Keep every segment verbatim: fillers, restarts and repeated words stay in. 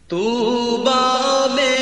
طوبیٰ میں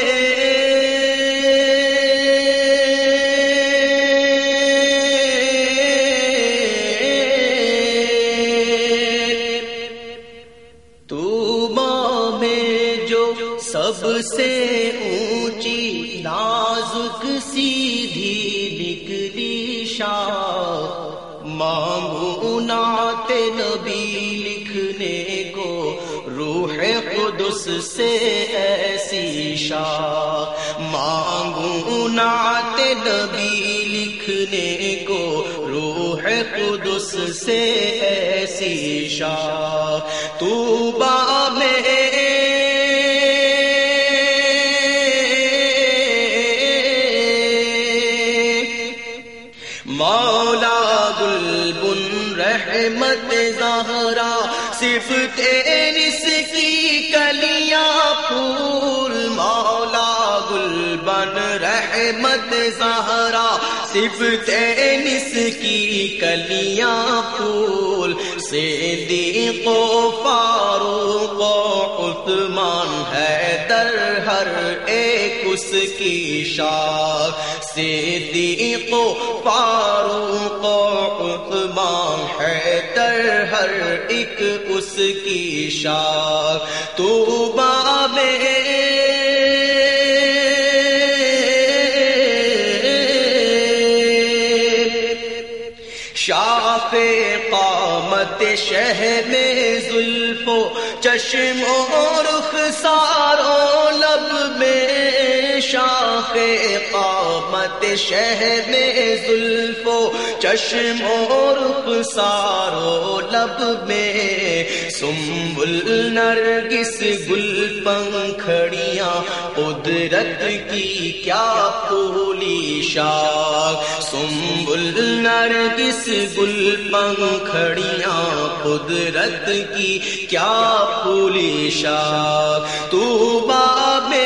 طوبیٰ میں جو سب سے اونچی نازک سیدھی نکلی شاخ، مانگو نعت نبی لکھنے کو روح قدس سے ایسی شاخ، مانگو نعت نبی لکھنے کو روح قدس سے ایسی شاخ۔ طوبیٰ میں مولا گلبن رحمت زہرا صفت انس کی کلیاں پھول، مولا گلبن رحمت زہرا صفت انس کی کلیاں پھول، صدیق و فاروق و عثمان حیدر ہر ایک اس کی شاخ، صدیق و فاروق و عثمان حیدر ہر ایک اس کی شاخ۔ طوبیٰ میں شاف قامت شہ میں زلف و چشم و رخسار و لب میں، شاخ قامت شہ میں زلف و چشم و رخسار و لب میں، سنبل نرگس گل پنکھڑیاں قدرت کی کیا پھولی شاخ، سنبل نرگس گل پنکھڑیاں قدرت کی کیا پھولی شاخ۔ طوبیٰ میں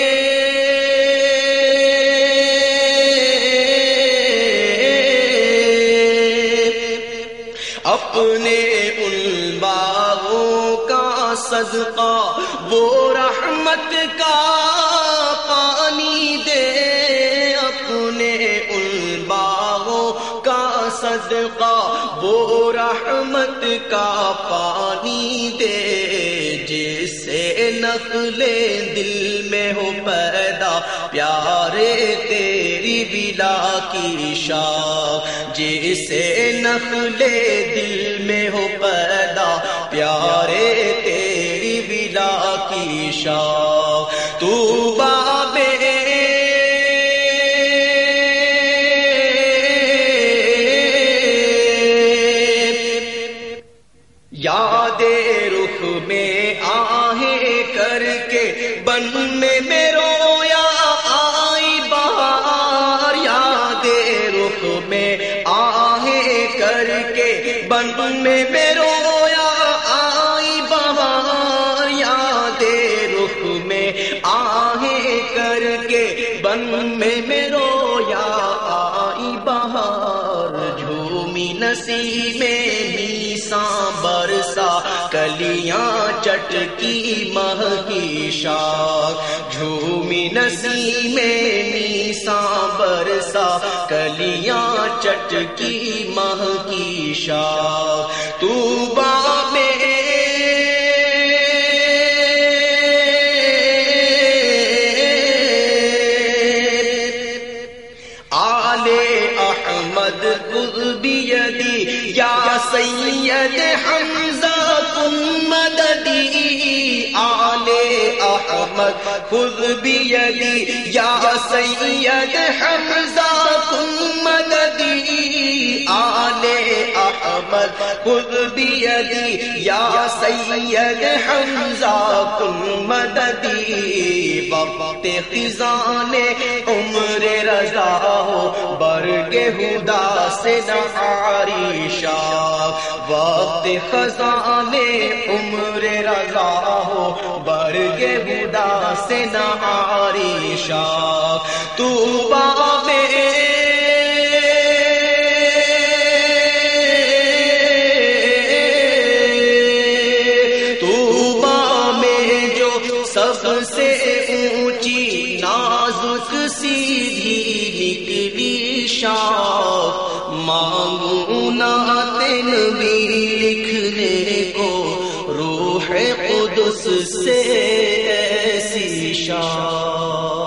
اپنے ان باغوں کا صدقہ وہ رحمت کا پانی دے، اپنے ان باغوں کا صدقہ وہ رحمت کا پانی دے، جس سے نخلیں دل میں ہو پیدا پیارے تیری ولا کی شاخ، جس سے نخلیں دل میں ہو پیدا پیارے تیری ولا کی شاخ۔ طوبیٰ میں یاد رخ میں آہیں کر کے بن میں میں رویا آئی بہار، یاد رخ میں آہیں کر کے بن میں میں رویا آئی بہار، یاد رخ میں آہیں کر کے بن میں میں رویا آئی بہار، جھومی نسیمیں نیساں برسا کلیاں چٹکی مہکی شاخ، جھومی نسیمیں نیساں برسا کلیاں چٹکی مہکی شاخ۔ طوبیٰ میں احمد خذ بیدی یا سید حمزہ کن مددی، آل احمد خذ بیدی یا سید حمزہ کن مددی، آل احمد خذ بیدی یا سید حمزہ کن مددی، وقت خزان عمر رضا ہو برگ ہدا سے نعاری شاخ، وقت خزان عمر رضا ہو برگ ہدا سے نعاری شاخ۔ طوبیٰ میں سب سے اونچی نازک سیدھی نکلی شاخ، مانگوں نعت نبی لکھنے کو روح قدس سے ایسی شاخ۔